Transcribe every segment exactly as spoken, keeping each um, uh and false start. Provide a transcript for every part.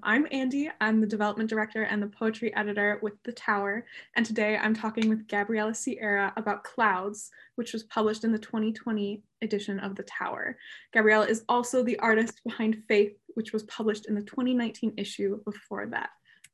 I'm Andy. I'm the development director and the poetry editor with The Tower. And today I'm talking with Gabriela Sierra about Clouds, which was published in the twenty twenty edition of The Tower. Gabriela is also the artist behind Faith, which was published in the twenty nineteen issue before that.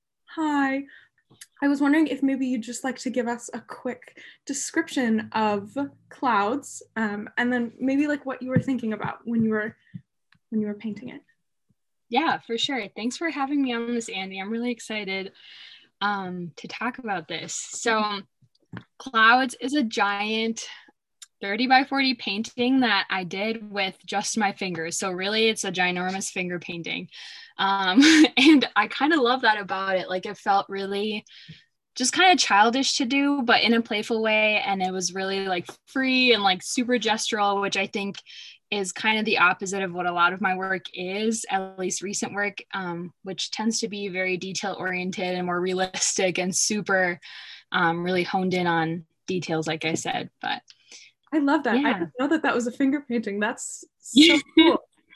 Hi. I was wondering if maybe you'd just like to give us a quick description of Clouds, um, and then maybe like what you were thinking about when you were when you were painting it. Yeah, for sure. Thanks for having me on this, Andy. I'm really excited um, to talk about this. So Clouds is a giant thirty by forty painting that I did with just my fingers. So really it's a ginormous finger painting. Um, and I kind of love that about it. Like it felt really just kind of childish to do, but in a playful way. And it was really like free and like super gestural, which I think is kind of the opposite of what a lot of my work is, at least recent work, um, which tends to be very detail oriented and more realistic and super um, really honed in on details, like I said. But I love that. Yeah. I didn't know that that was a finger painting. That's so cool.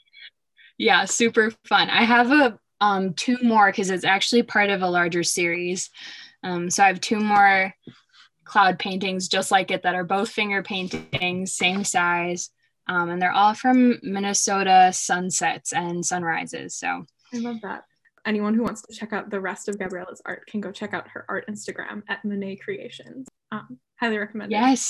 Yeah, super fun. I have a um, two more because it's actually part of a larger series. Um, so I have two more cloud paintings just like it that are both finger paintings, same size. Um, and they're all from Minnesota sunsets and sunrises. So I love that. Anyone who wants to check out the rest of Gabriela's art can go check out her art Instagram at Monet Creations. Um, highly recommend it. Yes.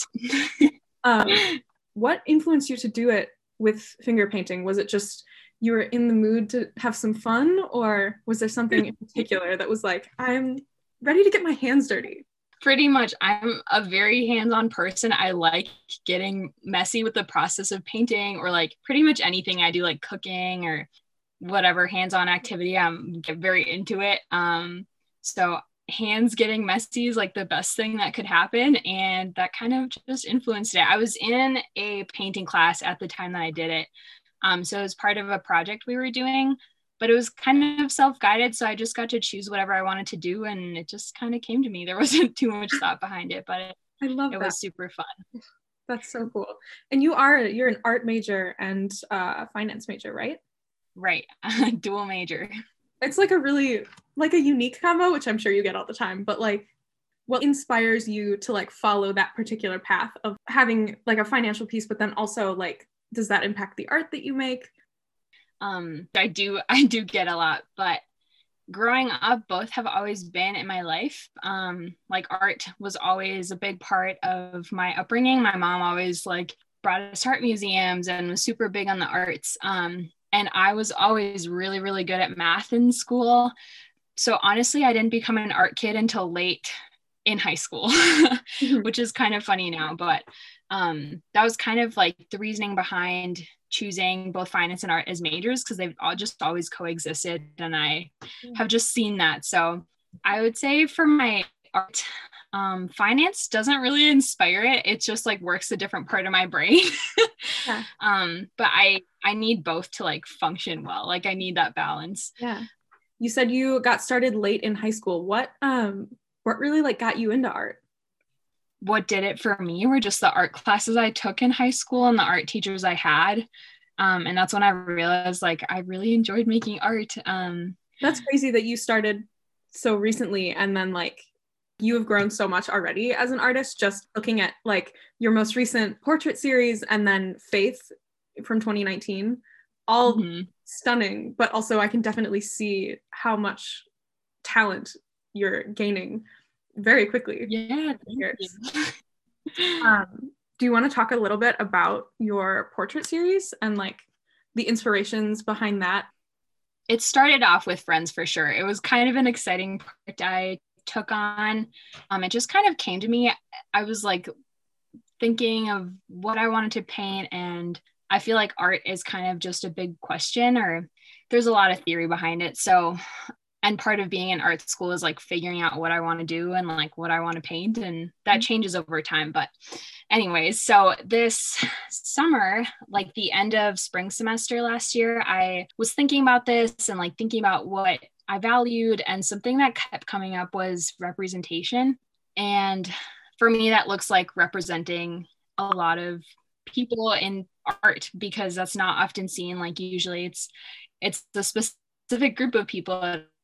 um, what influenced you to do it with finger painting? Was it just you were in the mood to have some fun, or was there something in particular that was like, I'm ready to get my hands dirty? Pretty much. I'm a very hands-on person. I like getting messy with the process of painting, or like pretty much anything I do, like cooking or whatever hands-on activity. I'm get very into it. Um, so hands getting messy is like the best thing that could happen. And that kind of just influenced it. I was in a painting class at the time that I did it. Um, so it was part of a project we were doing, but it was kind of self-guided. So I just got to choose whatever I wanted to do. And it just kind of came to me. There wasn't too much thought behind it, but it, I love it that. was super fun. That's so cool. And you are, you're an art major and uh, finance major, right? Right. Dual major. It's like a really, like a unique combo, which I'm sure you get all the time, but like what inspires you to like follow that particular path of having like a financial piece, but then also like, does that impact the art that you make? Um, I do, I do get a lot, but growing up, both have always been in my life. Um, like art was always a big part of my upbringing. My mom always like brought us to art museums and was super big on the arts. Um, and I was always really, really good at math in school. So honestly, I didn't become an art kid until late in high school, which is kind of funny now, but um, that was kind of like the reasoning behind choosing both finance and art as majors, because they've all just always coexisted, and I have just seen that. So I would say for my art, um, finance doesn't really inspire it. It just like works a different part of my brain. Yeah. um, but I I need both to like function well. Like I need that balance. Yeah. You said you got started late in high school. What um what really like got you into art? What did it for me were just the art classes I took in high school and the art teachers I had. Um, and that's when I realized like I really enjoyed making art. Um, that's crazy that you started so recently, and then like you have grown so much already as an artist, just looking at like your most recent portrait series and then Faith from twenty nineteen, all mm-hmm. stunning, but also I can definitely see how much talent you're gaining very quickly. Yeah. Thank you. um, do you want to talk a little bit about your portrait series and like the inspirations behind that? It started off with friends for sure. It was kind of an exciting project I took on. Um, it just kind of came to me. I was like thinking of what I wanted to paint, and I feel like art is kind of just a big question, or there's a lot of theory behind it. So And part of being in art school is like figuring out what I want to do and like what I want to paint. And that changes over time. But anyways, so this summer, like the end of spring semester last year, I was thinking about this and like thinking about what I valued. And something that kept coming up was representation. And for me, that looks like representing a lot of people in art, because that's not often seen. Like usually it's, it's the specific group of people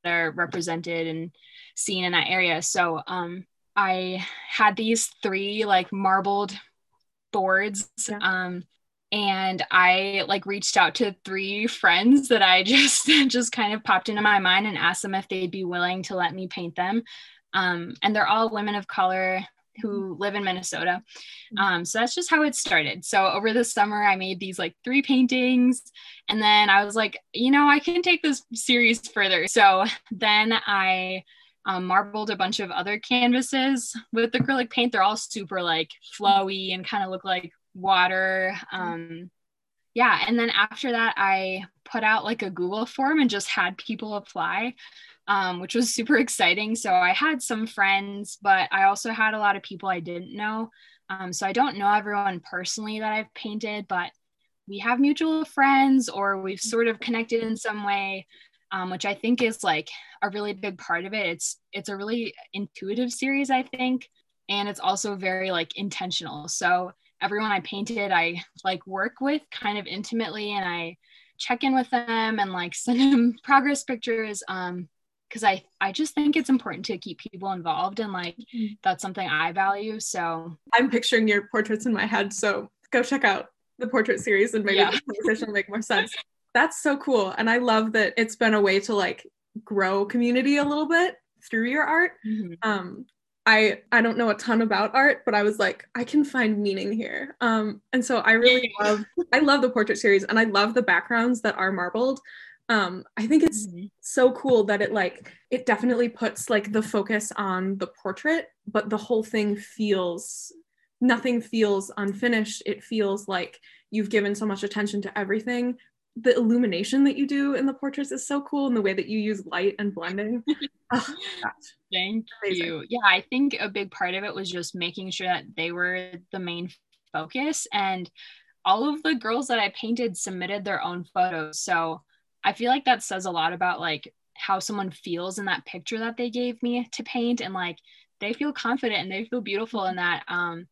are represented and seen in that area. So um, I had these three like marbled boards. Yeah. Um, and I like reached out to three friends that I just just kind of popped into my mind and asked them if they'd be willing to let me paint them. Um, and they're all women of color who live in Minnesota. Um, so that's just how it started. So over the summer, I made these like three paintings. And then I was like, you know, I can take this series further. So then I um, marbled a bunch of other canvases with acrylic paint. They're all super like flowy and kind of look like water. Um, yeah. And then after that, I put out like a Google form and just had people apply. Um, which was super exciting. So I had some friends, but I also had a lot of people I didn't know. Um, so I don't know everyone personally that I've painted, but we have mutual friends or we've sort of connected in some way, um, which I think is like a really big part of it. It's it's a really intuitive series, I think, and it's also very like intentional. So everyone I painted, I like work with kind of intimately, and I check in with them and like send them progress pictures. Um, Cause I, I just think it's important to keep people involved, and like, mm-hmm. that's something I value. So I'm picturing your portraits in my head. So go check out the portrait series and maybe yeah. the conversation will make more sense. That's so cool. And I love that it's been a way to like grow community a little bit through your art. Mm-hmm. Um, I, I don't know a ton about art, but I was like, I can find meaning here. Um, and so I really love, I love the portrait series, and I love the backgrounds that are marbled. Um, I think it's mm-hmm. so cool that it like, it definitely puts like the focus on the portrait, but the whole thing feels, nothing feels unfinished. It feels like you've given so much attention to everything. The illumination that you do in the portraits is so cool, and the way that you use light and blending. Oh, gosh. Thank Amazing. you. Yeah, I think a big part of it was just making sure that they were the main focus, and all of the girls that I painted submitted their own photos. So I feel like that says a lot about like how someone feels in that picture that they gave me to paint, and like they feel confident and they feel beautiful in that. Um,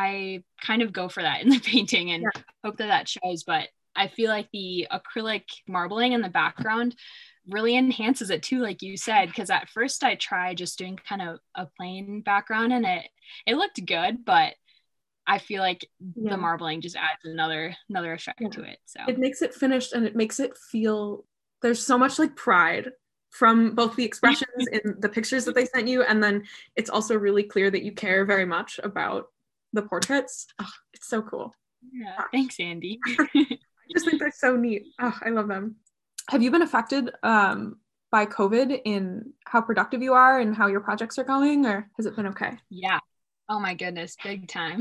I kind of go for that in the painting and yeah. hope that that shows, but I feel like the acrylic marbling in the background really enhances it too, like you said, because at first I tried just doing kind of a plain background and it it looked good, but I feel like yeah. the marbling just adds another another effect yeah. to it. So it makes it finished, and it makes it feel, there's so much like pride from both the expressions in the pictures that they sent you, and then it's also really clear that you care very much about the portraits. Oh, it's so cool. Yeah, oh. Thanks, Andy. I just think they're so neat. Oh, I love them. Have you been affected um, by COVID in how productive you are and how your projects are going, or has it been okay? Yeah. Oh my goodness, big time.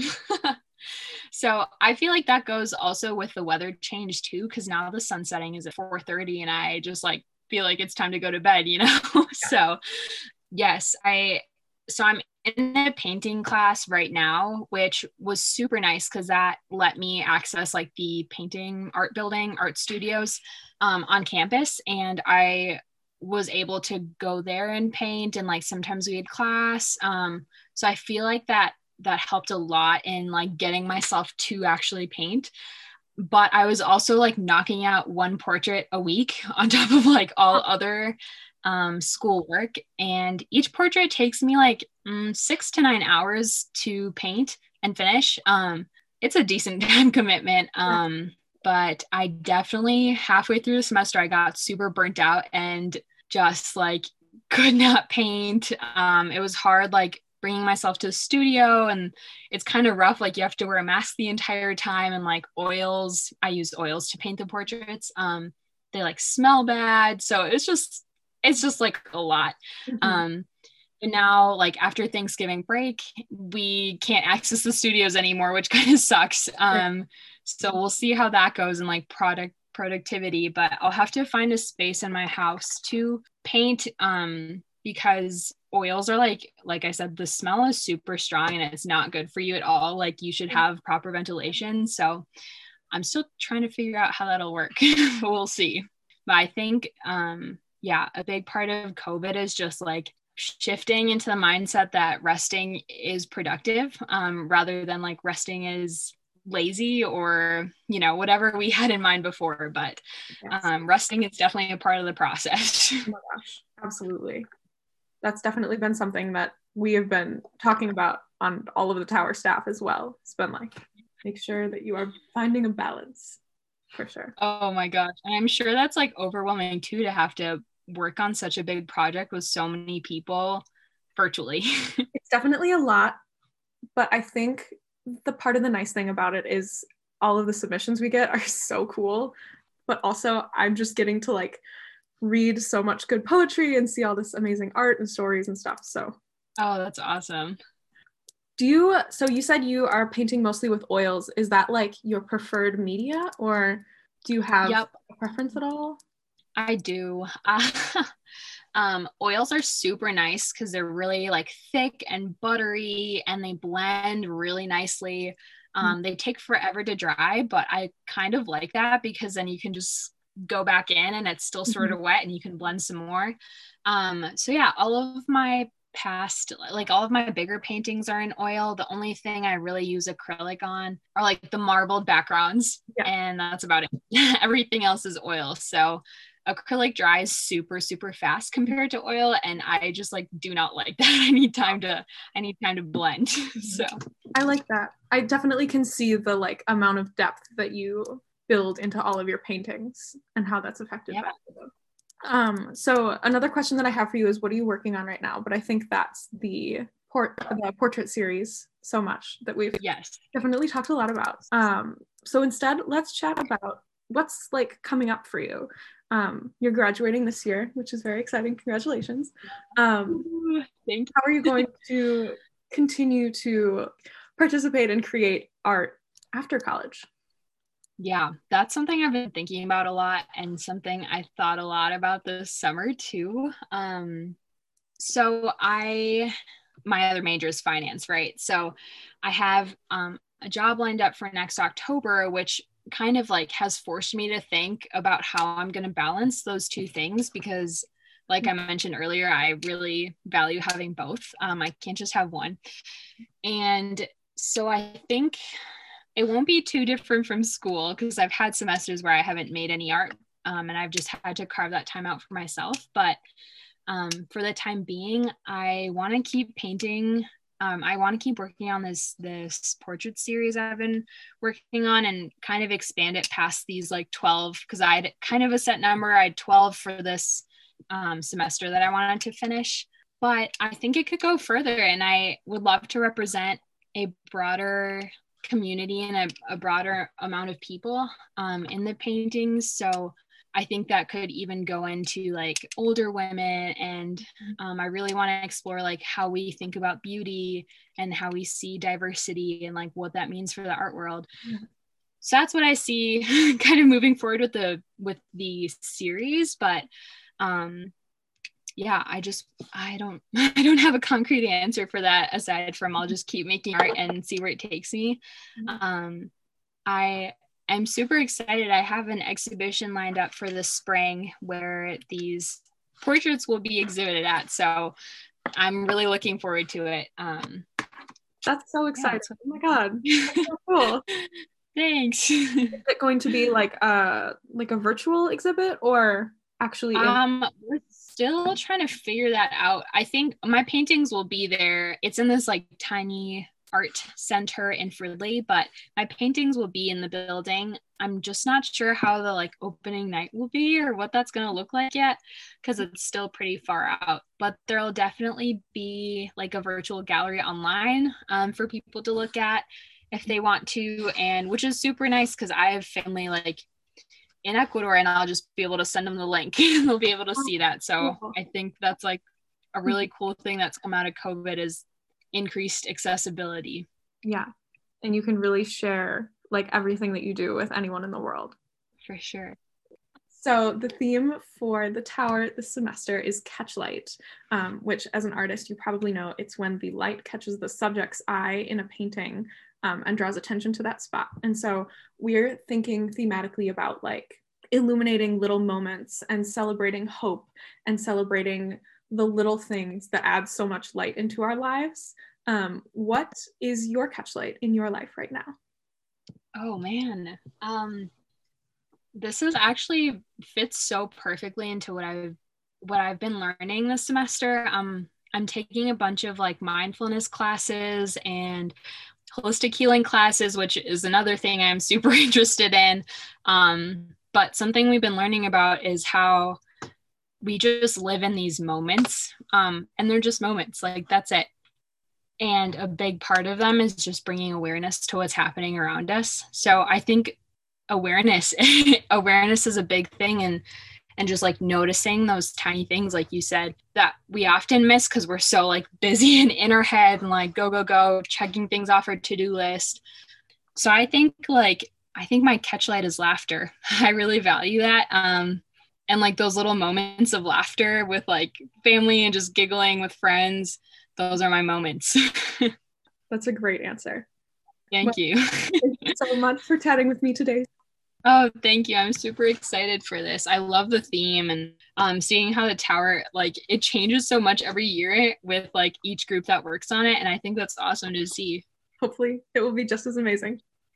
So I feel like that goes also with the weather change too, because now the sun setting is at four thirty and I just like feel like it's time to go to bed, you know? Yeah. So yes, I, so I'm in a painting class right now, which was super nice because that let me access like the painting art building, art studios um, on campus. And I was able to go there and paint, and like sometimes we had class. Um, so I feel like that that helped a lot in like getting myself to actually paint. But I was also like knocking out one portrait a week on top of like all other um, school work. And each portrait takes me like mm, six to nine hours to paint and finish. Um, it's a decent time commitment. Um, but I definitely halfway through the semester, I got super burnt out and just like could not paint. Um, it was hard, like bringing myself to the studio, and it's kind of rough. Like you have to wear a mask the entire time, and like oils, I used oils to paint the portraits. Um, they like smell bad. So it's just, it's just like a lot. Mm-hmm. Um, but now like after Thanksgiving break, we can't access the studios anymore, which kind of sucks. Um, right. So we'll see how that goes in like product productivity, but I'll have to find a space in my house to paint. Um, because oils are like, like I said, the smell is super strong and it's not good for you at all. Like you should have proper ventilation. So I'm still trying to figure out how that'll work. We'll see. But I think, um, yeah, a big part of COVID is just like shifting into the mindset that resting is productive, um, rather than like resting is lazy or, you know, whatever we had in mind before. But Yes. um, resting is definitely a part of the process. Oh my gosh, absolutely. That's definitely been something that we have been talking about on all of the tower staff as well. It's been like, make sure that you are finding a balance, for sure. Oh my gosh. And I'm sure that's like overwhelming too, to have to work on such a big project with so many people virtually. It's definitely a lot, but I think the part of the nice thing about it is all of the submissions we get are so cool, but also I'm just getting to like read so much good poetry and see all this amazing art and stories and stuff. So Oh, that's awesome. do you, so you said you are painting mostly with oils. Is that like your preferred media, or do you have Yep. a preference at all? I do. Uh, um, oils are super nice because they're really like thick and buttery and they blend really nicely. Um, they take forever to dry, but I kind of like that because then you can just go back in and it's still sort of wet and you can blend some more. Um, so yeah, all of my past, like all of my bigger paintings are in oil. The only thing I really use acrylic on are like the marbled backgrounds, yeah. And that's about it. Everything else is oil. So acrylic dries super, super fast compared to oil. And I just like do not like that. I need time to, I need time to blend. So I like that. I definitely can see the like amount of depth that you build into all of your paintings and how that's affected yeah. by them. Um, so another question that I have for you is, what are you working on right now? But I think that's the port the portrait series so much that we've yes. definitely talked a lot about. Um, so instead, let's chat about what's like coming up for you. Um, you're graduating this year, which is very exciting. Congratulations. Um, Thank you. How are you going to continue to participate and create art after college? Yeah, that's something I've been thinking about a lot and something I thought a lot about this summer too. Um, so I, my other major is finance, right? So I have um, a job lined up for next October, which kind of like has forced me to think about how I'm going to balance those two things because like I mentioned earlier, I really value having both. Um, I can't just have one. And so I think it won't be too different from school because I've had semesters where I haven't made any art um, and I've just had to carve that time out for myself. But um, for the time being, I want to keep painting. Um, I want to keep working on this this portrait series I've been working on and kind of expand it past these like twelve because I had kind of a set number. I had twelve for this um, semester that I wanted to finish. But I think it could go further and I would love to represent a broader community and a, a broader amount of people um, in the paintings. So I think that could even go into like older women and um, I really want to explore like how we think about beauty and how we see diversity and like what that means for the art world. Yeah. So that's what I see kind of moving forward with the with the series. But um yeah, I just I don't I don't have a concrete answer for that aside from I'll just keep making art and see where it takes me. Um I I'm super excited. I have an exhibition lined up for this spring where these portraits will be exhibited at. So I'm really looking forward to it. Um, That's so exciting. Yeah. Oh my God. That's so cool. Thanks. Is it going to be like a, like a virtual exhibit or actually? In- um, we're still trying to figure that out. I think my paintings will be there. It's in this like tiny art center in Fridley, but my paintings will be in the building. I'm just not sure how the like opening night will be or what that's going to look like yet because it's still pretty far out, but there'll definitely be like a virtual gallery online um, for people to look at if they want to, and which is super nice because I have family like in Ecuador and I'll just be able to send them the link and they'll be able to see that. So I think that's like a really cool thing that's come out of COVID is increased accessibility. Yeah. And you can really share like everything that you do with anyone in the world. For sure. So the theme for the tower this semester is catch light, um, which as an artist, you probably know it's when the light catches the subject's eye in a painting um, and draws attention to that spot. And so we're thinking thematically about like illuminating little moments and celebrating hope and celebrating the little things that add so much light into our lives. Um, what is your catch light in your life right now? Oh man. Um, this is actually fits so perfectly into what I've what I've been learning this semester. Um, I'm taking a bunch of like mindfulness classes and holistic healing classes, which is another thing I'm super interested in. Um, but something we've been learning about is how we just live in these moments. Um, and they're just moments, like that's it. And a big part of them is just bringing awareness to what's happening around us. So I think awareness awareness is a big thing, and and just like noticing those tiny things, like you said, that we often miss because we're so like busy and in our head and like go go go checking things off our to-do list. So I think like I think my catchlight is laughter. I really value that. Um and like those little moments of laughter with like family and just giggling with friends, those are my moments. That's a great answer. Thank well, you. Thank you so much for chatting with me today. Oh, thank you. I'm super excited for this. I love the theme, and um, seeing how the tower, like it changes so much every year with like each group that works on it. And I think that's awesome to see. Hopefully it will be just as amazing.